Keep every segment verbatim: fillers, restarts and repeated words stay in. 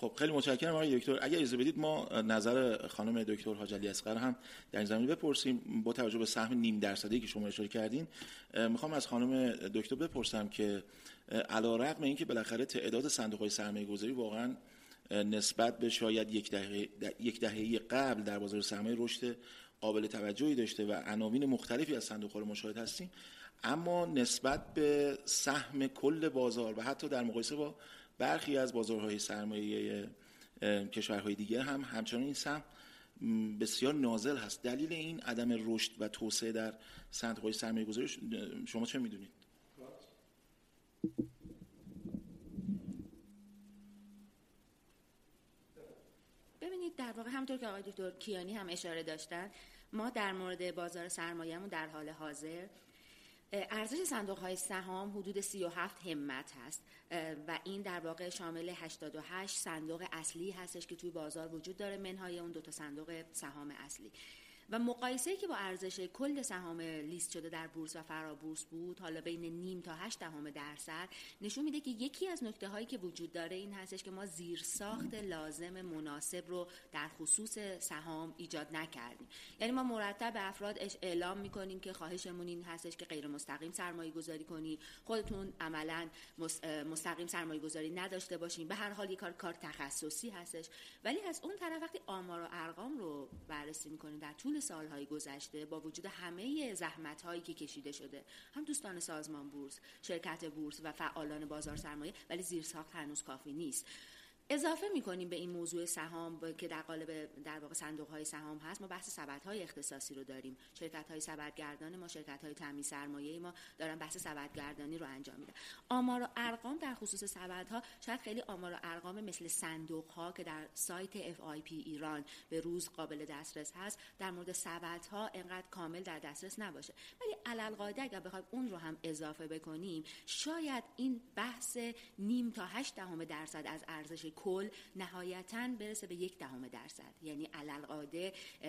خب خیلی متشکرم آقای دکتر. اگر اجازه بدید ما نظر خانم دکتر حاج علی اصغر هم در این زمینه بپرسیم. با توجه به سهم نیم درصدی که شما اشاره کردین، میخوام از خانم دکتر بپرسم که علیرغم اینکه بالاخره تعداد صندوق‌های سرمایه‌گذاری واقعا نسبت به شاید یک دهه یک دهه قبل در بازار سرمایه رشد قابل توجهی داشته و عناوین مختلفی از صندوق‌ها رو مشاهده هستیم، اما نسبت به سهم کل بازار و حتی در مقایسه با برخی از بازارهای سرمایه کشورهای دیگر هم همچنان این سهم بسیار نازل هست. دلیل این عدم رشد و توسعه در صندوق‌های سرمایه‌گذاری شما چه می‌دونید؟ ببینید، در واقع همونطور که آقای دکتر کیانی هم اشاره داشتن، ما در مورد بازار سرمایه‌مون در حال حاضر ارزش صندوق‌های سهام حدود سی و هفت همت هست و این در واقع شامل هشتاد و هشت صندوق اصلی هستش که توی بازار وجود داره، منهای اون دو تا صندوق سهام اصلی. و مقایسه‌ای که با ارزش کل سهام لیست شده در بورس و فرابورس بود، حالا بین نیم تا هشت دهم درصد، نشون میده که یکی از نکته‌هایی که وجود داره این هستش که ما زیرساخت لازم مناسب رو در خصوص سهام ایجاد نکردیم. یعنی ما مرتب به افراد اعلام میکنیم که خواهشمون این هستش که غیر مستقیم سرمایه گذاری کنی، خودتون عملاً مستقیم سرمایه گذاری نداشته باشین، به هر حال یک کار کار تخصصی هستش. ولی از اون طرف وقتی آمار و ارقام رو بررسی میکنیم در طول سالهای گذشته، با وجود همه زحمت‌هایی که کشیده شده، هم دوستان سازمان بورس، شرکت بورس و فعالان بازار سرمایه، ولی زیرساخت هنوز کافی نیست. اضافه می‌کنیم به این موضوع سهام که در قالب در واقع صندوق‌های سهام هست، ما بحث سبدهای اختصاصی رو داریم. شرکت‌های سبدگردان ما، شرکت‌های تامین سرمایه ما دارن بحث سبدگردانی رو انجام میدن. آمار و ارقام در خصوص سبدها شاید خیلی آمار و ارقام مثل صندوق‌ها که در سایت اف آی پی ایران به روز قابل دسترس هست، در مورد سبدها انقدر کامل در دسترس نباشه. ولی علالقاعده اگر بخوایم اون رو هم اضافه بکنیم، شاید این بحث نیم تا هشت دهم درصد از ارزش کل نهایتاً برسه به یک دهم درصد. یعنی علالقاعده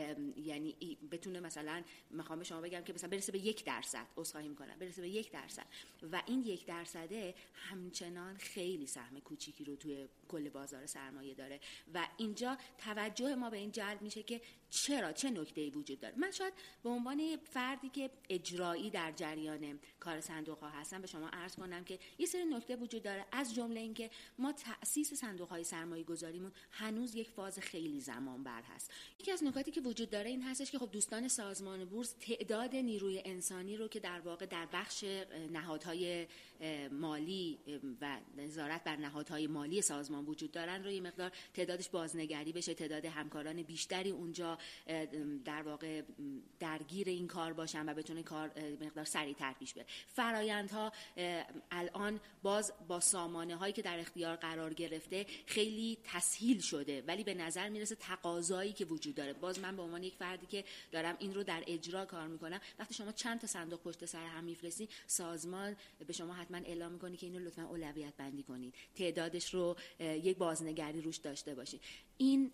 یعنی بتونه مثلا میخوام شما بگم که مثلا برسه به یک درصد، عذرخواهی میکنم، برسه به یک درصد و این یک درصده همچنان خیلی سهم کوچیکی رو توی کل بازار سرمایه داره و اینجا توجه ما به این جلب میشه که چرا، چه نکته‌ای وجود داره. من شاید به عنوان فردی که اجرایی در جریان کار صندوق‌ها هستم به شما عرض کنم که یه سری نکته وجود داره، از جمله اینکه ما تأسیس صندوق‌های سرمایه گذاریمون هنوز یک فاز خیلی زمان بر هست. یکی از نکاتی که وجود داره این هستش که خب دوستان سازمان بورس تعداد نیروی انسانی رو که در واقع در بخش نهادهای مالی و نظارت بر نهادهای مالی سازمان وجود دارن رو یه مقدار تعدادش بازنگری بشه، تعداد همکاران بیشتری اونجا در واقع درگیر این کار باشن و بتونه کار مقدار سریع‌تر پیش بره. فرآیندها الان باز با سامانه هایی که در اختیار قرار گرفته خیلی تسهیل شده، ولی به نظر میرسه تقاضایی که وجود داره، باز من به عنوان یک فردی که دارم این رو در اجرا کار میکنم، وقتی شما چند تا صندوق پشت سر هم میفرستین، سازمان به شما حتما اعلام میکنه که اینو لطفا اولویت بندی کنید، تعدادش رو یک بازنگری روش داشته باشید. این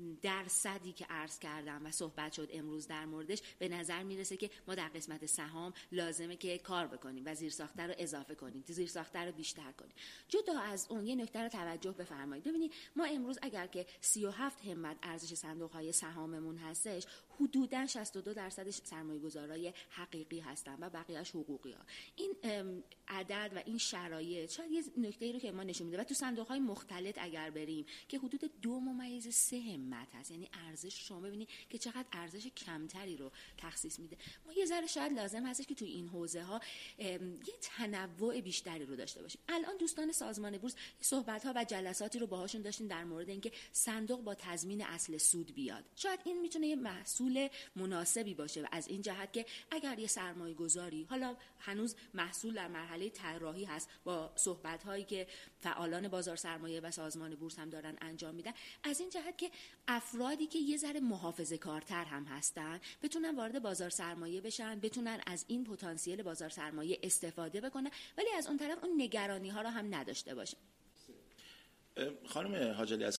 درصدی که عرض کردم و صحبت شد امروز در موردش، به نظر میرسه که ما در قسمت سهام لازمه که کار بکنیم و زیرساخته رو اضافه کنیم، زیرساخته رو بیشتر کنیم. جدا از اون یه نکته رو توجه بفرمایید. ببینید ما امروز اگر که سی و هفت همت ارزش صندوق‌های سهاممون هستش، حدوداً شصت و دو درصدش سرمایه‌گذارای حقیقی هستن و بقیه‌اش حقوقی ها. این عدد و این شرایط شاید یه نکته‌ای رو که ما نشون میده و تو صندوق‌های مختلط اگر بریم که حدود دو ممیز سه همت هست، یعنی ارزش شما ببینید که چقدر ارزش کمتری رو تخصیص میده. ما یه ذره شاید لازم هستش که توی این حوزه ها یه تنوع بیشتری رو داشته باشیم. الان دوستان سازمان بورس صحبت ها و جلساتی رو باهاشون داشتیم در مورد اینکه صندوق با تضمین اصل سود بیاد. شاید این میتونه یه محصول مناسبی باشه و از این جهت که اگر یه سرمایه گذاری، حالا هنوز محصول در مرحله طراحی هست، با صحبت هایی که فعالان بازار سرمایه و سازمان بورس هم دارن انجام میدن، از این جهت که افرادی که یه ذره محافظه‌کارتر هم هستن بتونن وارد بازار سرمایه بشن، بتونن از این پتانسیل بازار سرمایه استفاده بکنن، ولی از اون طرف اون نگرانی ها رو هم نداشته باشن. خانم حاج علی